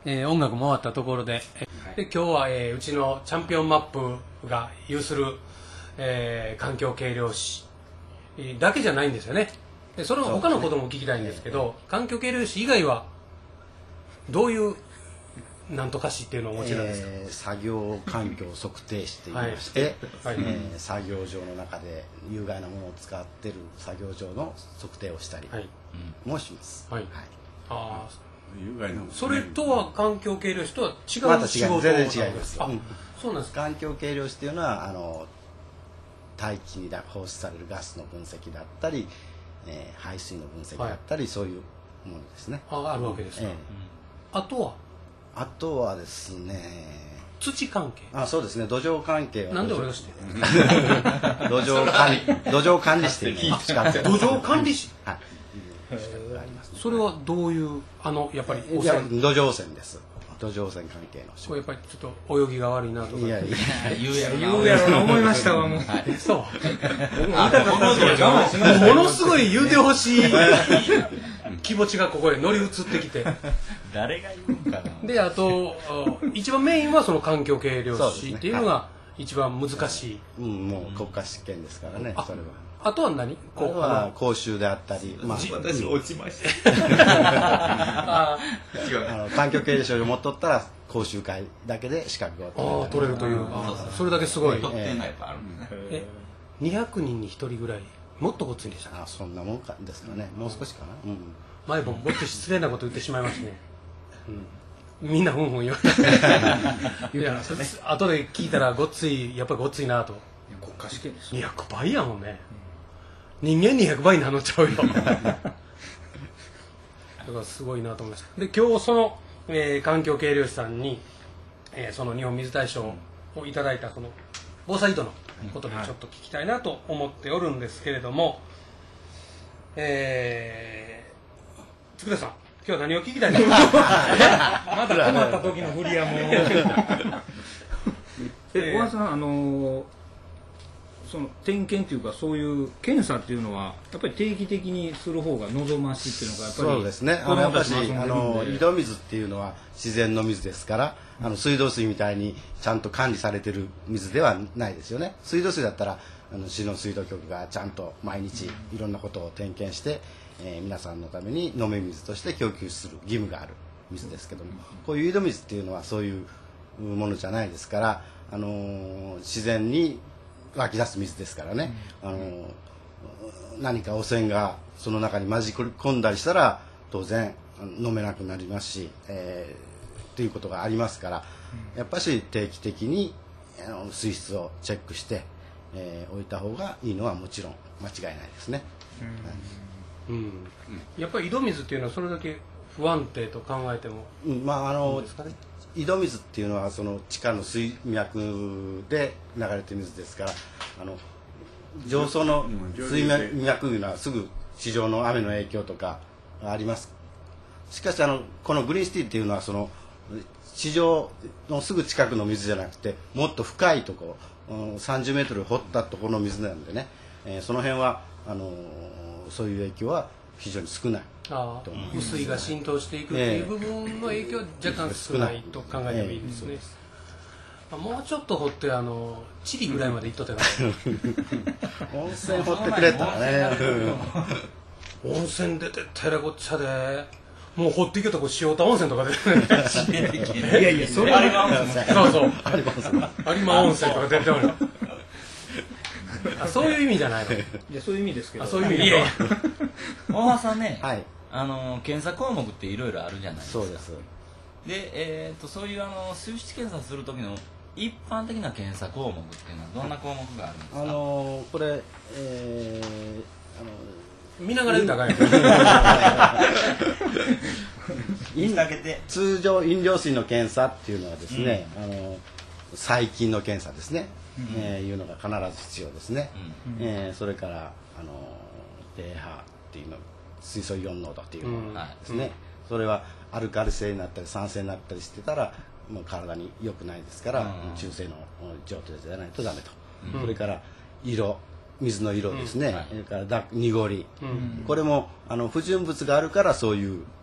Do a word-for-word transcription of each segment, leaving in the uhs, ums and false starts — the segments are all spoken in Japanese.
えー、音楽も終わったところで、で今日は、えー、うちのチャンピオンマップが有する、えー、環境計量士だけじゃないんですよね。でそれは他のことも聞きたいんですけど、環境計量士以外はどういうなんとか士っていうのをお持ちなんですか？ えー、作業環境測定士といいまして、はいはい、えー、作業場の中で有害なものを使っている作業場の測定をしたりもします。はいはい、 あ有害なもの、 それとは環境計量士とは違う仕事また違う、全然違います。 あ、うん、そうなんですか。 環境計量士というのはあの大気に放出されるガスの分析だったり、えー、排水の分析だったり、はい、そういうものですね。 あ、あるわけですか。えー、あとはあとはですね、 土関係。 あ、そうですね、土壌関係は。 なんで俺が知ってる？ 土壌管理、土壌管理士っていうのを使ってる。 土壌管理士。はい。 ありますね。 それはどういうあのやっぱり汚染？土壌汚染です。土壌汚染関係の。 これやっぱりちょっと泳ぎが悪いなとか。いやいや言うやろ言うやろな思いましたわもう。そう。僕も言いたかったんですけど、ものすごい言うてほしい気持ちがここへ乗り移ってきて。 誰が言うんかな。 であと一番メインはその環境計量士っていうのが一番難しい。 うん、もう国家試験ですからね。それは。 あとは何？ これは講習であったり、 まあ私落ちましたあの環境計量士を持っとったら講習会だけで資格を取れるという、それだけすごい。 取ってないとあるんですね。 え、にひゃくにんにひとりぐらい、もっとごっついんでした。 あ、そんなもんかですかね。もう少しかな。 前僕ごっつい失礼なこと言ってしまいましたね。みんなふんふん言われて、いや後で聞いたらごっつい、やっぱりごっついなと。 国家試験です。 にひゃくばいやもんね。人間にひゃくばいになっちゃうよ。だからすごいなと思いました。で今日その、えー、環境計量士さんに、えー、その日本水大賞をいただいたこの防災井戸のことでちょっと聞きたいなと思っておるんですけれども、えー、佃さん今日は何を聞きたいの？また困った時の振りやもう。 え、小川さん、あのーその点検というかそういう検査っていうのはやっぱり定期的にする方が望ましいっていうのがやっぱりそうですね。あのやっぱしあの井戸水っていうのは自然の水ですから、あの水道水みたいにちゃんと管理されてる水ではないですよね。水道水だったらあの市の水道局がちゃんと毎日いろんなことを点検して、えー、皆さんのために飲み水として供給する義務がある水ですけども、こういう井戸水っていうのはそういうものじゃないですから、あのー、自然に湧き出す水ですからね、うん、あの何か汚染がその中に混じり込んだりしたら当然飲めなくなりますし、えー、ということがありますから、やっぱし定期的にあの水質をチェックして、えー、置いた方がいいのはもちろん間違いないですね。 うんうん、やっぱり井戸水っていうのはそれだけ不安定と考えても、 うん、まああの井戸水っていうのはその地下の水脈で流れてる水ですから、あの上層の水脈というのはすぐ地上の雨の影響とかあります。しかしあのこのグリーンシティっていうのはその地上のすぐ近くの水じゃなくてもっと深いところ、うん、さんじゅうメートル掘ったところの水なんでね、えー、その辺はあのそういう影響は非常に少ない。 ああ、雨水が浸透していくっていう部分の影響は若干少ないと考えてもいいですね。えー、もうちょっと掘ってあのチリぐらいまで行っとってな温泉掘ってくれたらね。 温泉出てったらごっちゃで、もう掘っていけたら塩田温泉とかでいやいやそれは有馬温泉そうそう有馬温泉とか出ておる。あ、そういう意味じゃないの。いやそういう意味ですけど。 あ、そういう意味。いやいや。 大川さんね、 はい、 あの検査項目っていろいろあるじゃないですか。 そうです。 で、えー、とそういうあの水質検査する時の一般的な検査項目っていうのはどんな項目があるんですか？ あのこれ、えー、あの見ながら言ったらあかんや通常飲料水の検査っていうのはですね、うん、あの細菌の検査ですね、うん、えー、いうのが必ず必要ですね、うん、えー、それからあの pH っていうの水素イオン濃度っていうのがですね、うん、それはアルカリ性になったり酸性になったりしてたらもう体に良くないですから、うん、中性の状態じゃないとダメと、うん、それから色水の色ですね、うん、はい、それから濁り、うん、これもあの不純物があるからそういう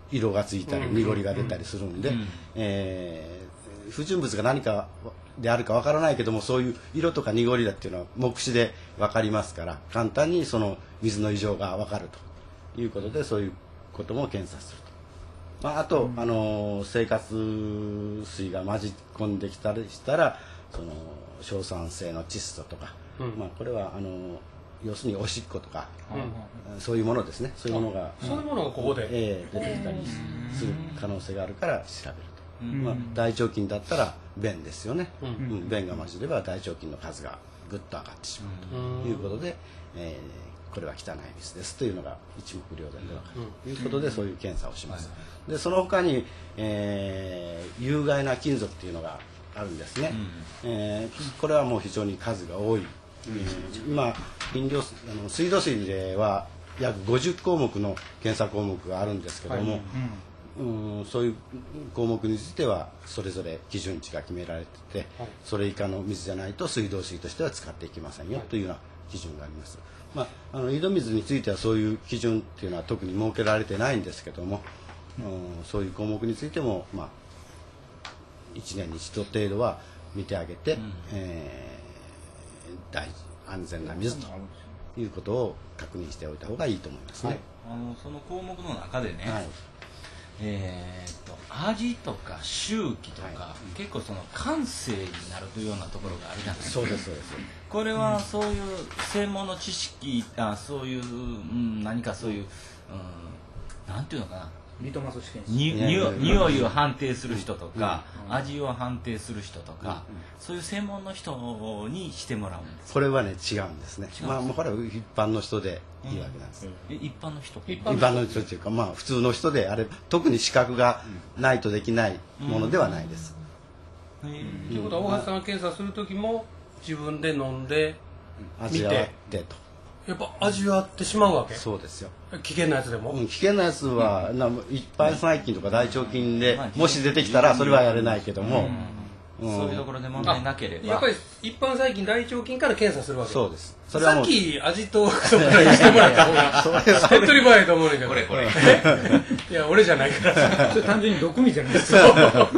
色がついたり濁りが出たりするんで、 うんえー不純物が何かであるかわからないけども、そういう色とか濁りだっていうのは目視で分かりますから、簡単にその水の異常が分かるということで、そういうことも検査すると、まあ、あと、あの生活水が混じ込んできたりしたら、その硝酸性の窒素とか、 うんまあ、これはあの要するにおしっことか、 うんそういうものですね、そういうものが、 そういうものがここで、 ええ出てきたりする可能性があるから調べると。 うんまあ、大腸菌だったら便ですよね、 うんうん便が混じれば大腸菌の数がぐっと上がってしまうということで、えーこれは汚い水ですというのが一目瞭然で分かるということで、そういう検査をします。でその他に、えー有害な金属っていうのがあるんですね、えーこれはもう非常に数が多い、えー今飲料水あの水道水では約ごじゅっこうもくの検査項目があるんですけども、 はいうんそういう項目についてはそれぞれ基準値が決められてて、 はいそれ以下の水じゃないと水道水としては使っていけませんよ、 はいというような基準があります。まあ、あの井戸水についてはそういう基準っていうのは特に設けられてないんですけども、うん、そういう項目についても、まあ、いちねんに一度程度は見てあげて、 んえー大安全な水ということを確認しておいた方がいいと思いますね。 あのその項目の中でね、 はいえー、と味とか周期とか、 は結構その感性になるというようなところがあるじゃないですか。 そうですそうです。 これはそういう専門の知識、あそういう、うん、何かそういう、うん、なんていうのかな、 リトマス試験にいやいやいやに匂いを判定する人とか、味を判定する人とか、そういう専門の人にしてもらうんです。 これはね違うんですね。まあもうこれは一般の人でいいわけなんです。 え一般の人一一般の人というかまあ普通の人であれ特に資格がないとできないものではないです。 へーということは大橋さんが検査する時も自分で飲んで味わってと。 やっぱ味わってしまうわけ、 そうですよ。 危険なやつでも、 うん、危険なやつは、な一般細菌とか大腸菌でもし出てきたらそれはやれないけども、うんそういうところで問題なければやっぱり一般細菌大腸菌から検査するわけそうです。それはさっもうき味とそこらにしてもらった方が手っ取り早いと思うんだけどこれこれいや俺じゃないからさそれ単純に毒味じゃないですか。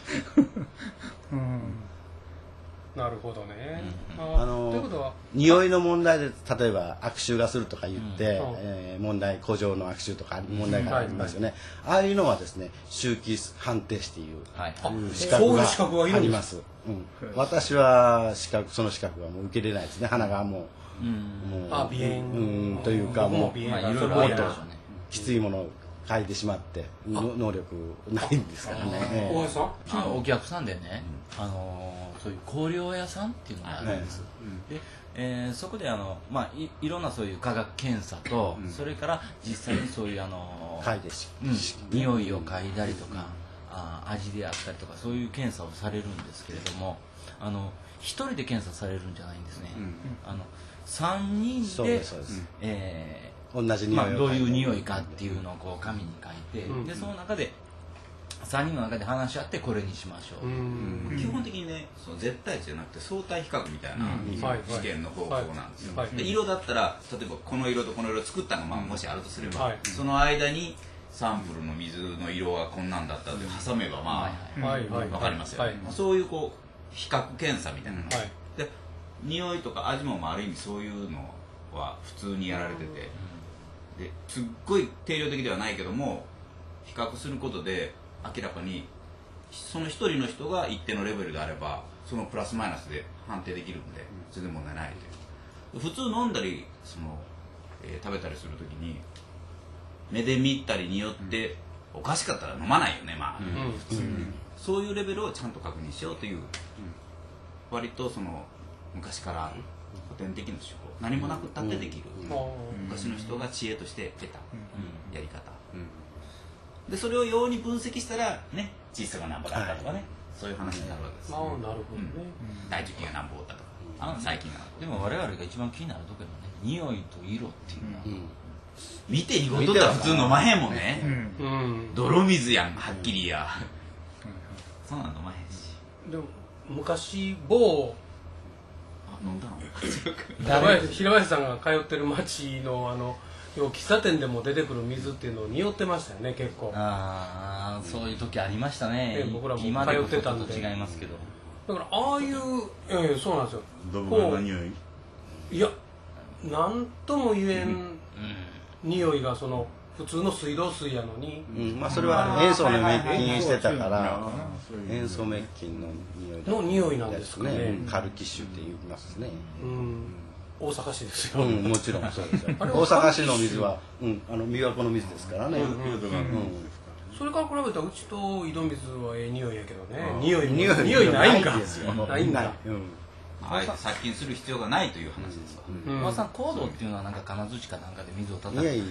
うんなるほどね、 あのということは匂いの問題で例えば悪臭がするとか言って、 うんえー問題古城の悪臭とか問題がありますよね、ああいうのはですね周期判定士というはいあうん資そう格がいう資格がいるあんですります、うん、私は資格その資格はもう受けれないですね。鼻がもう、 うんもうあ鼻炎うんというかもう鼻炎まあいろいろあるでしょうね。 きついものを嗅いでしまっての能力ないんですからね、ええ大橋さんあのお客さんでね、あのーそういう香料屋さんっていうのがあるんです、で、えーそこであの、まあ、い, いろんなそういう化学検査と、それから実際にそういうあのー嗅いでし、 うん、匂いを嗅いだりとか、あ味であったりとかそういう検査をされるんですけれども、あの一人で検査されるんじゃないんですね、あのさんにんでそうですそうです、 え同じーまあ、 匂いを嗅いで、 どういう匂いかっていうのをこう紙に書いて、 うんでその中でさんにんの中で話し合ってこれにしましょう、 うん基本的にねその絶対値じゃなくて相対比較みたいな、そのはい試験の方法なんですよ、 はいはいで色だったら例えばこの色とこの色を作ったのが、まあ、もしあるとすれば、 はいその間にサンプルの水の色がこんなんだったって挟めばまあ、 はいはいわかりますよね、 はいまあそういうこう比較検査みたいなの、 はいで匂いとか味もまあある意味そういうのは普通にやられてて、ですっごい定量的ではないけども比較することで明らかにその一人の人が一定のレベルであればそのプラスマイナスで判定できるんで全然問題ないという普通飲んだりその、えー食べたりするときに目で見たりによっておかしかったら飲まないよねまあ、 うん普通にそういうレベルをちゃんと確認しようという割とその昔からある古典的な手法何もなくったってできる、昔の人が知恵として得たやり方、でそれをように分析したらね窒素が何ぼだったとかね、そういう話になるわけです、 ああなるほどね、 大腸菌が何ぼおったとかあの細菌が何ぼでも我々が一番気になるところはね匂いと色っていうのは、 うん見て濁っとったら普通飲まへんもんね、 うん、 泥水やんはっきりや、そんなん飲まへんしでも昔某あ飲んだの平林平林さんが通ってる町のあの要は喫茶店でも出てくる水っていうのを匂ってましたよね結構。 ああそういう時ありましたね。 え僕らも今でこそ通ってたんでちょっと違いますけど、 だからああいう、ええそうなんですよ。 ドブ川の匂い。 いやなんとも言えんうん匂いがその普通の水道水やのに、 うんまあ、それは塩素の滅菌してたからあーそういう塩素滅菌の匂いの匂いなんですかねカルキ臭って言いますね、 うん大阪市ですよ、 うん、もちろんそうですよ大あれは阪市の水は、うん、あの琵琶湖の水ですからね、 フィルトがあるんですか。 それから比べたらうちと井戸水はええ匂いやけどねあー匂いも匂い匂いないんかないですよないんだないうんあえて殺菌する必要がないという話ですわ、 うんおばさんコードっていうのはなんか金槌かなんかで水を叩く。 いやいや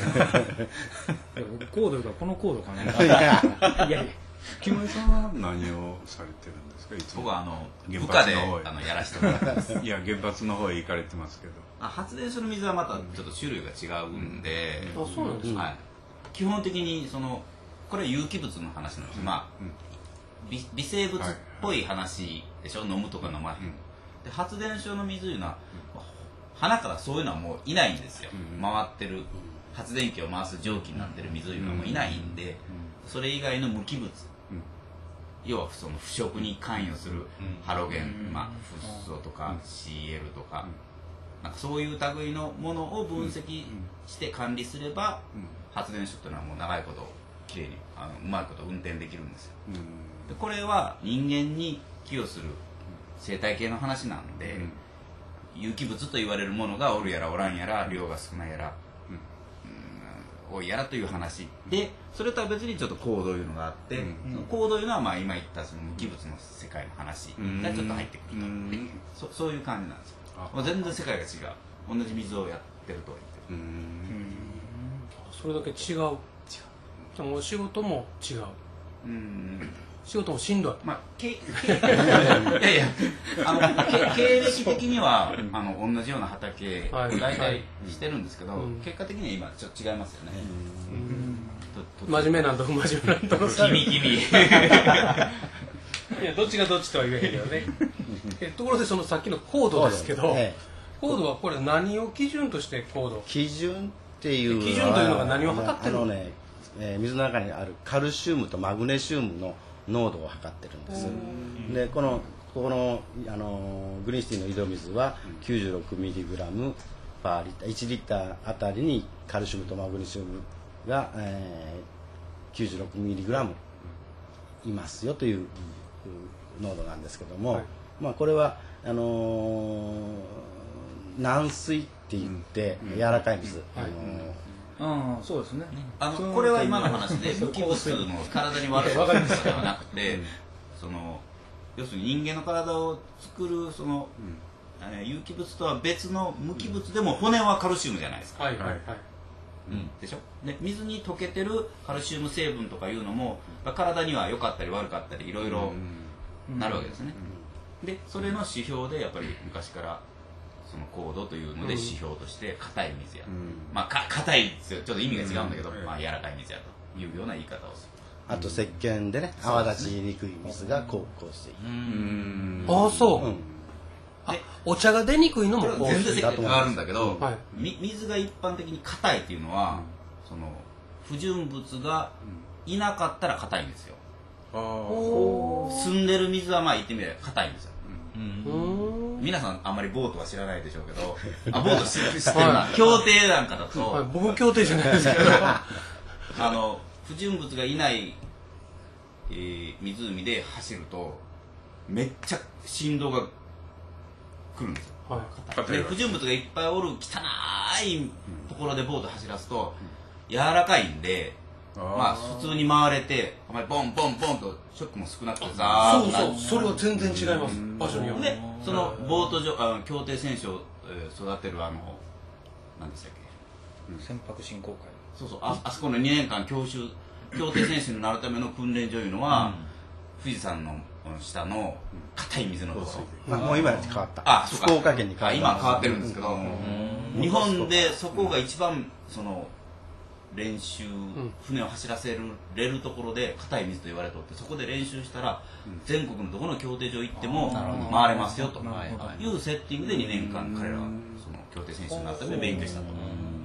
僕コードがこのコードかな。いいややいや。 木村さんは何をされてるんですかいつも。 僕はあの原部下で発の方へあのやらせてもらってますいや原発の方へ行かれてますけど。 あ発電所の水はまたちょっと種類が違うんで、 あそうなんですか、 はい、基本的にそのこれは有機物の話なんです、まあうん微微生物っぽい話でしょ、飲むとか飲まへん、で発電所の水いうのは、花からそういうのはもういないんですよ、 うん回ってる発電機を回す蒸気になってる水いうのはもういないんで、それ以外の無機物、 うん要はその腐食に関与するハロゲン、 うんまあ、フッ素とか シーエル とか、なんかそういう類のものを分析して管理すれば、発電所っていうのはもう長いこときれいにあのうまいこと運転できるんですよ。 うんでこれは人間に寄与する生態系の話なんで、有機物と言われるものがおるやらおらんやら量が少ないやら、うん多いやらという話で、それとは別にちょっとコードいうのがあって、 うんそのコードいうのはまあ今言ったその無機物の世界の話がちょっと入ってくると、 うんそそういう感じなんですよ。 あもう全然世界が違う、同じ水をやってると言ってる。 うんそれだけ違う違うでもお仕事も違ううん仕事もしんどいまあ、けけいやいやあのけ経歴的にはあの同じような畑をはい大体してるんですけど、 うん結果的には今ちょっと違いますよね、とと真面目なんと不真面目なんとの差君君いやどっちがどっちとは言えへんけどねえところでそのさっきのコードですけど、 ええコードはこれ何を基準としてコード基準っていうのは基準というのが何を測ってるのあのね、えー水の中にあるカルシウムとマグネシウムの濃度を測ってるんですでこのここの、あのグリーンシティの井戸水は きゅうじゅうろくミリグラム パーリッターいちリッターあたりにカルシウムとマグネシウムが、えー、きゅうじゅうろくミリグラムいますよという濃度なんですけども、 はいまあ、これはあのー軟水って言って、柔らかい水、あのーああそうですね。 あのこれは今の話で無機物の体に悪いことではなくて、その要するに人間の体を作るその、えー有機物とは別の無機物でも骨はカルシウムじゃないですか、 はいはいはいでしょで水に溶けてるカルシウム成分とかいうのも体には良かったり悪かったりいろいろなるわけですね、でそれの指標でやっぱり昔からその高度というので指標として硬い水や、まあか硬いですよちょっと意味が違うんだけど、まあ、柔らかい水やというような言い方をするあと石鹸でね泡立ちにくい水が高香水、 ああそう、 うんあお茶が出にくいのもこれはこう全然世界変わるんだけど、 はいみ水が一般的に硬いっていうのは、その不純物がいなかったら硬いんですよ、住んでる水はまあ言ってみれば硬いんですよ、 うーん皆さんあんまりボートは知らないでしょうけどあボート知ってる知ってるな協定なんかだと、 はい、僕協定じゃないですけどあの不純物がいない、えー湖で走るとめっちゃ振動が来るんですよ、 はいで不純物がいっぱいおる汚いところでボート走らすと柔らかいんで、まあ普通に回れてあまりボンボンボンとショックも少なくてザーッとそうそうそれは全然違います場所によってでそのボート上あの協定選手を、えー育てるあの何でしたっけ船舶振興会。 そうそうああそこのにねんかん教習協定選手になるための訓練所いうのは、富士山の下の硬い水のところ、 まあ、もう今やって変わったあそうか福岡県に変わったあ今変わってるんですけど、日本でそこが一番その練習、船を走らせれるところで硬い水と言われておってそこで練習したら、全国のどこの協定所行っても回れますよというセッティングでにねんかん彼らはその協定選手になるために勉強したと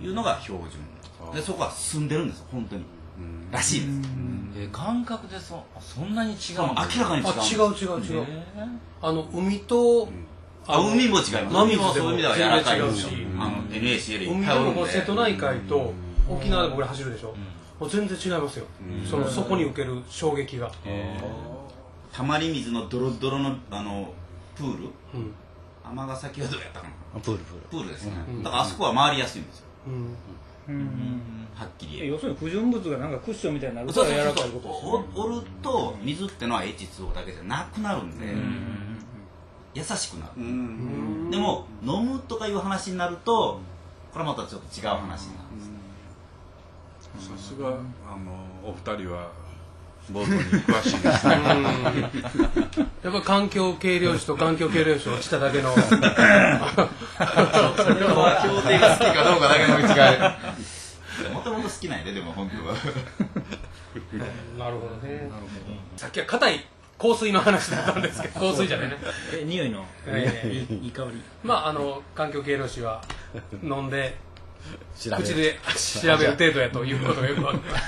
いうのが標準で、そこは住んでるんですよ本当にらしいです。 え感覚で そ, そんなに違うんですか？ 明らかに違うんです。 あ違う違う違う、あの海と、 あ海も違います。海もそういう意味では柔らかいし、あの エヌエーシーエル いっぱいあるんで。 海でも瀬戸内海と沖縄で僕ら走るでしょ、もう全然違いますよ、そのそこに受ける衝撃が。 たまり水のドロドロのあのプール、尼崎はどうやったかな、 プールプールプールですね、だからあそこは回りやすいんですよ、はっきり言えば。 要するに不純物がなんかクッションみたいになるから柔らかいことですよね。 おると水ってのは エイチツーオー だけじゃなくなるんで、優しくなる。でも飲むとかいう話になるとこれはまたちょっと違う話になるんです。 さすがあのお二人はボートに詳しいですね。 やっぱ環境計量士と環境計量士落ちただけのそれは協定が好きかどうかだけの違い。もともと好きなんやで、でも本当は。 なるほどね。さっきは硬い香水の話だったんですけど、香水じゃないね。 え匂いの、えー、いい香り。 まああの環境計量士は飲んで調べる口で調べる程度やということがよくわかる。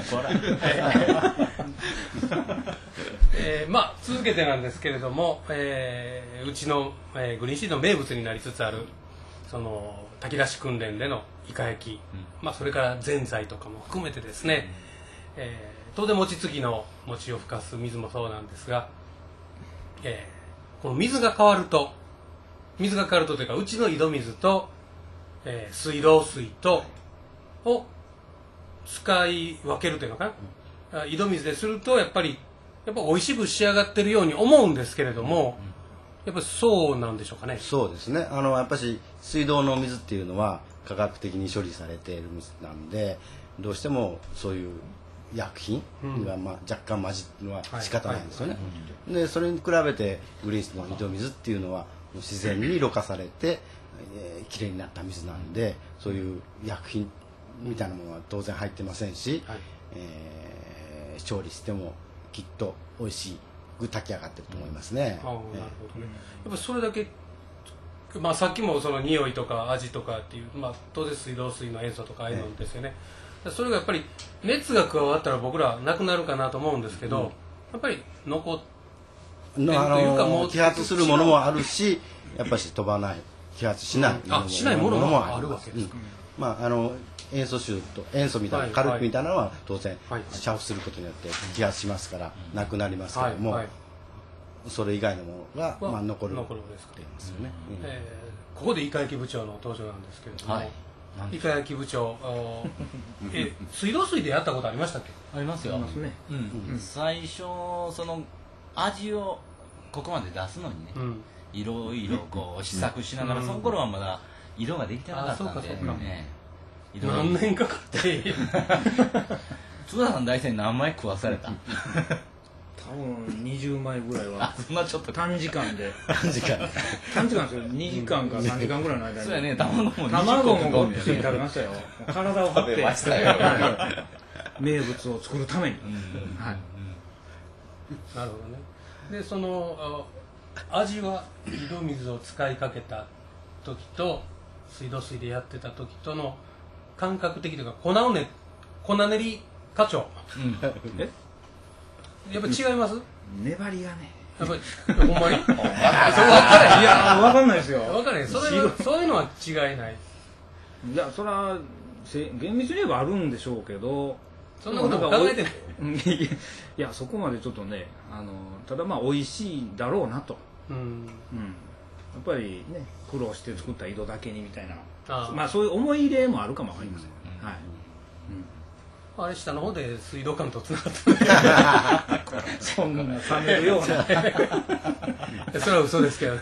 えー、まあ続けてなんですけれども、えー、うちの、えー、グリーンシーの名物になりつつあるその炊き出し訓練でのイカ焼き、うん、まあ、それからぜんざいとかも含めてですね、うん、えー、当然餅つきの餅をふかす水もそうなんですが、えー、この水が変わると水が変わるとというか、うちの井戸水と、えー、水道水とを使い分けるというのかな、うん、井戸水でするとやっぱりやっぱ美味しく仕上がってるように思うんですけれども、やっぱりそうなんでしょうかね。 そうですね、あのやっぱし水道の水っていうのは科学的に処理されている水なんで、どうしてもそういう薬品が、まあ、若干混じるのは仕方ないんですよね、はいはい、でそれに比べてグリーンスの井戸水っていうのは自然にろ過されて、えー、きれいになった水なんで、そういう薬品みたいなものは当然入ってませんし、はい、えー、調理してもきっと美味しく炊き上がってると思いますね。 ああ、なるほどね。やっぱそれだけ、まあ、さっきもその匂いとか味とかっていう、まあ、当然水道水の塩素とかああいうのですよね、ええ、それがやっぱり熱が加わったら僕らなくなるかなと思うんですけど、うん、やっぱり残ってるというか、もう揮発するものもあるし、やっぱり飛ばない揮発しないものも、 うん、あしないものもあるわけですか、うん、 まああの塩素臭と塩素みたいな、はい、カルキみたいなのは当然煮沸することによって揮発しますからなくなりますけども、はいはい、それ以外のものが、まあ、残る残るですか、 ですよね、うん、 えー、ここでイカ焼き部長の登場なんですけれども、はい、イカ焼き部長え水道水でやったことありましたっけ？ ありますよ、ね、うんうん、最初その味をここまで出すのにね、うん、いろいろこう試作しながら、うん、その頃はまだ色ができてなかったんで、そうかそうか、ね、 何年かかって津田さん大体何枚食わされた？ 多分にじゅうまいぐらいはそんなちょっと短時間で短時間短時間ですよ、にじかんかさんじかんぐらいの間にそうやね、卵も卵もごっつい食べましたよ体を張ってましたよ名物を作るために、うん、はい、 なるほどね。でその味は井戸水を使いかけた時と水道水でやってた時との感覚的というか、粉をね粉練り課長、うん、えやっぱり違います？ 粘りがね、 やっぱりほんまに分からないいや分かんないですよ、 分からない、それはそういうのは違いない。 いやそれは厳密に言えばあるんでしょうけど、 そんなことも考えてないいやそこまでちょっとね、あのただまあ美味しいだろうなと、うん、うん、やっぱりね苦労して作った井戸だけにみたいな、あまあそういう思い入れもあるかもわかりません、うん、はい、 うん、あれ下の方で水道管とつながったそんな冷めるようなそれは嘘ですけど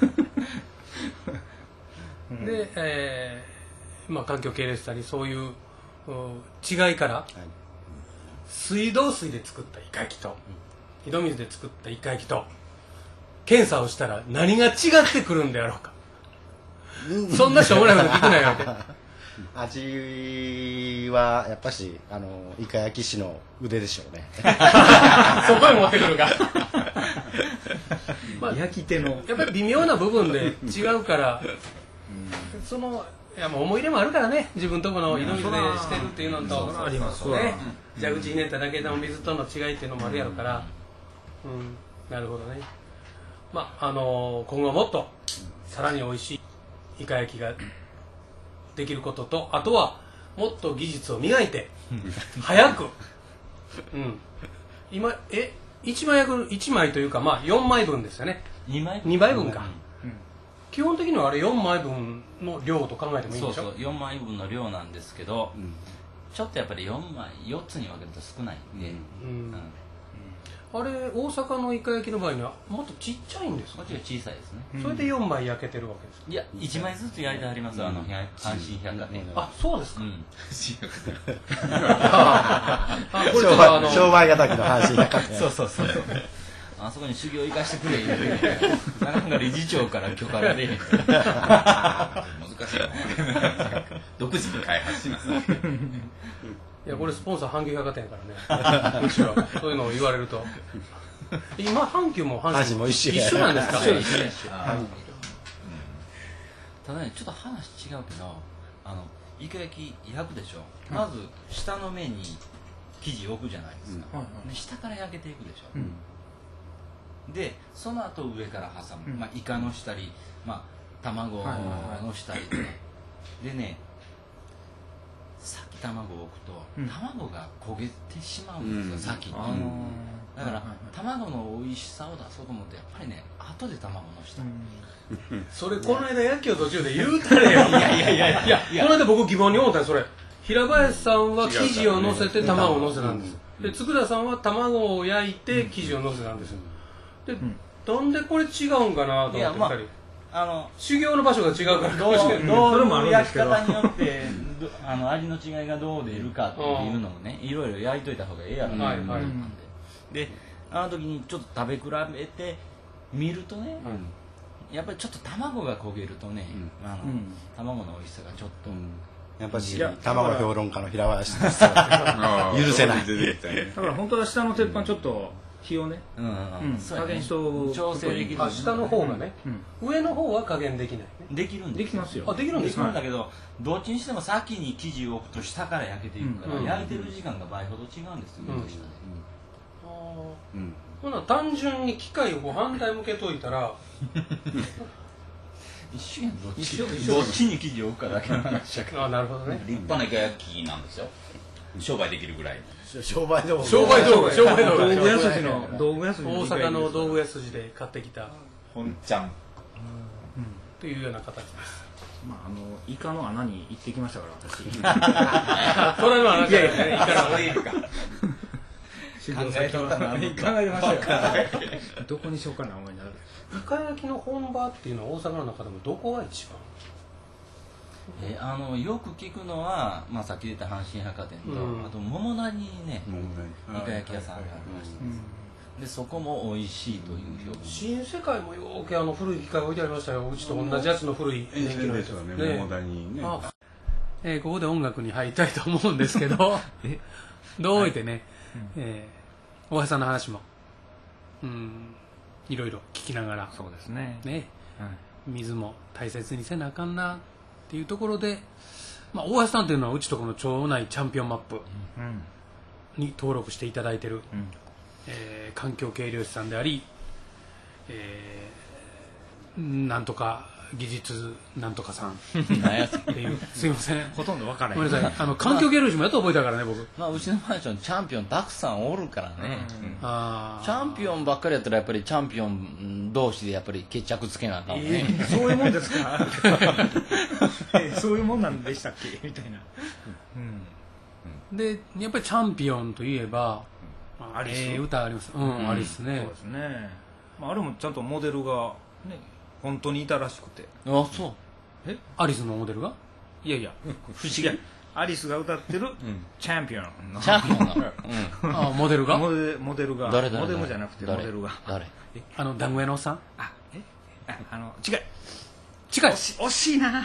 で、えーまあ、環境系列さんにそういう違いから、はい、水道水で作ったイカ焼きと井戸水で作ったイカ焼きと検査をしたら何が違ってくるんであろうかそんなしょうもないこと聞くなよって味はやっぱしあのイカ焼き師の腕でしょうねそこへ持ってくるかまあ、 焼き手のやっぱり微妙な部分で違うから、うん、そのいやもう思い入れもあるからね、自分とこの井戸水でしてるっていうのと、 ありますね、蛇口ひねっただけでも水との違いっていうのもあるやろから、うん、なるほどね。まああのー、今後もっとさらに美味しいイカ焼きができることと、あとはもっと技術を磨いて早く、うん、今えいちまい焼くいちまいというか、まあよんまいぶんですよね。 にまいにばいぶんか、うん、基本的にはあれよんまいぶんの量と考えてもいいんでしょ。 そうそう、よんまいぶんの量なんですけど、うん、ちょっとやっぱりよんまいよっつに分けると少ないんで、うんうんあれ大阪のイカ焼きの場合にはもっとちっちゃいんですか。 もちろん小さいですね。 それでよんまい焼けてるわけですか。 いやいちまいずつ焼いてあります、うん、あの阪神百貨店。 あ、そうですか。 商売敵の阪神百貨店。 そうそうそう。あそこに修行行かしてくれ言うて、なかなか理事長から許可が出へん。難しいよ。独自に開発します。 いやこれスポンサー阪急百貨店からね。むしろそういうのを言われると。今阪急も阪神も一緒なんですか。一緒ですね。 ただねちょっと話違うけど、あのイカ焼き焼くでしょ。まず下の面に生地を置くじゃないですか。で下から焼けていくでしょ。でその後上から挟む、まあ、イカのしたり、まあ、卵のしたりでね、さっき卵を置くと、うん、卵が焦げてしまうんですよ、うん、先に、だから、卵の美味しさを出そうと思ってやっぱりね後で卵のした、 うん、それこの間野球途中で言うたれよ。いやいやいやいやいやこの間僕疑問に思ったよ。それ平林さんは生地を乗せて卵を乗せたんです、うん、で佃さんは卵を焼いて生地を乗せたんですよ。で、なんでこれ違うんかなと思って、まあ、あの修行の場所が違うからどうしてどういう焼き方によってあの味の違いがどう出るかっていうのもね、いろいろ焼いといた方がええやろなと思ったんで、であの時にちょっと食べ比べてみるとね、うん、やっぱりちょっと卵が焦げるとね、うん、あのうん、卵の美味しさがちょっと、うん、 やっぱり卵評論家の平林ですから許せない。 だから本当は下の鉄板ちょっと火をね、加減しと調整できる。 下の方がね、上の方は加減できないね。 できるんできますよ。 あ、できるんですか。だけどどっちにしても先に生地を置くと下から焼けていくから焼いてる時間が倍ほど違うんですよ。 ほな単純に機械をこう反対向けといたら一緒やん。どっちどっちに生地を置くかだけの話だから。 あ、なるほどね。 立派なイカ焼きなんですよ。商売できるぐらい。 商売道具。 商売道具。商売道具。 道具屋筋の道具屋筋。 大阪の道具屋筋で買ってきた本ちゃんというような形です。 まああのイカの穴に行ってきましたから私。 虎の穴じゃないですね。イカの穴。 考えてましたよ。どこにしようかな思いながら。 イカ焼きの本場っていうのは大阪の中でもどこが一番？ えー、あのよく聞くのは、まあ、さっき出た阪神百貨店と、うん、あと桃谷にねイカ焼き屋さんがありました、うん、でそこも美味しいという評価。 新世界もよくあの古い機械が置いてありましたよ。うちと同じやつの古い電気のやつね。桃谷ね。あ、 えー、ここで音楽に入りたいと思うんですけどどういてね、はい、えー、大橋さんの話もうんいろいろ聞きながら、 そうですね、 ね、はい、水も大切にせなあかんなっていうところで、まあ、大橋さんというのはうちとこの町内チャンピオンマップに登録していただいている、うん、えー、環境計量士さんであり、えー、なんとか技術なんとかさんっていうすいませんほとんど分からへん。 ごめんなさい、あの環境計量士もやっと覚えたからね僕、 まあ、うちのマンションチャンピオンたくさんおるからね、うん、あチャンピオンばっかりやったらやっぱりチャンピオン同士でやっぱり決着つけなあかんね、 えー、そういうもんですかそういうもんなんでしたっけみたいな、 うん、でやっぱりチャンピオンといえば、 まあ、アリス、 えー、歌あります、うんうん、アリスね。 そうですね、まあ、あれもちゃんとモデルがね本当にいたらしくて。 あ、そう。 えアリスのモデルが？ いやいや不思議。アリスが歌ってるチャンピオンのチャンピオンの、 うん、あモデルがモデモデルが誰誰モデルじゃなくてモデルが誰？ あの団子屋のおっさん？ あえああの違い近い惜し惜しいな。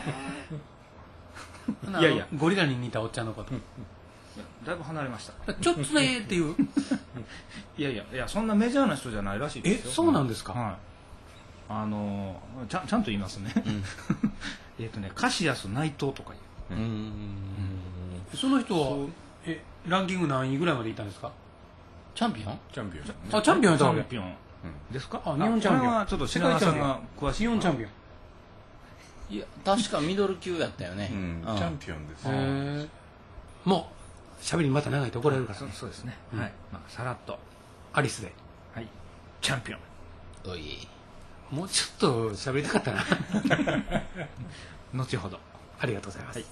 いやいやゴリラに似たおっちゃんのこと、うん、 だいぶ離れました。 ちょっとねっていういやいやいやそんなメジャーな人じゃないらしいですよ。 えそうなんですか？ はい。 あのちゃんちゃんと言いますね、うん、えっとねカシアス内藤とかいう、うんうん、 その人はえランキング何位ぐらいまでいったんですか？ チャンピオンチャンピオンあチャンピオンやったわけチャンピオンですか？ あ日本チャンピオンはちょっと品川さんが詳しい。 日本チャンピオンいや確かミドル級やったよね、 うんうん、チャンピオンです、 ね、もう喋りまた長いと怒られるから、 ね、そ, そうですね、うん、はい、まあ、さらっとアリスで、 はい、チャンピオンおいもうちょっと喋りたかったな後ほどありがとうございます、はい。